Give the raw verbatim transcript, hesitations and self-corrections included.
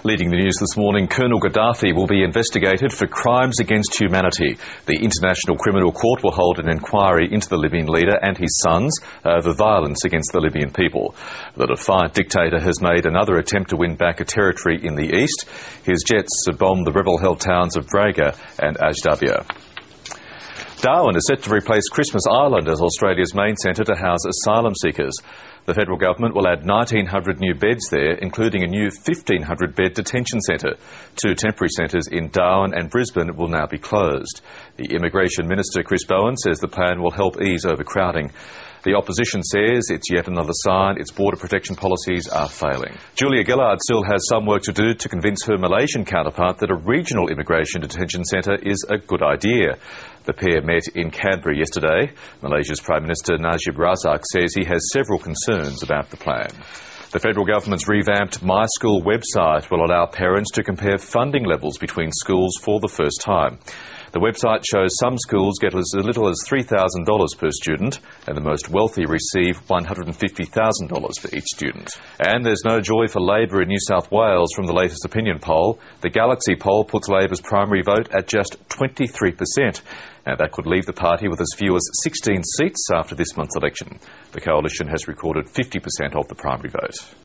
Leading the news this morning, Colonel Gaddafi will be investigated for crimes against humanity. The International Criminal Court will hold an inquiry into the Libyan leader and his sons over violence against the Libyan people. The defiant dictator has made another attempt to win back a territory in the east. His jets have bombed the rebel-held towns of Braga and Ajdabiya. Darwin is set to replace Christmas Island as Australia's main centre to house asylum seekers. The federal government will add nineteen hundred new beds there, including a new fifteen hundred bed detention centre. Two temporary centres in Darwin and Brisbane will now be closed. The Immigration Minister, Chris Bowen, says the plan will help ease overcrowding. The opposition says it's yet another sign its border protection policies are failing. Julia Gillard still has some work to do to convince her Malaysian counterpart that a regional immigration detention centre is a good idea. The pair met in Canberra yesterday. Malaysia's Prime Minister Najib Razak says he has several concerns about the plan. The federal government's revamped My School website will allow parents to compare funding levels between schools for the first time. The website shows some schools get as little as three thousand dollars per student, and the most wealthy receive one hundred fifty thousand dollars for each student. And there's no joy for Labor in New South Wales from the latest opinion poll. The Galaxy poll puts Labor's primary vote at just twenty-three percent. Now, that could leave the party with as few as sixteen seats after this month's election. The coalition has recorded fifty percent of the primary vote.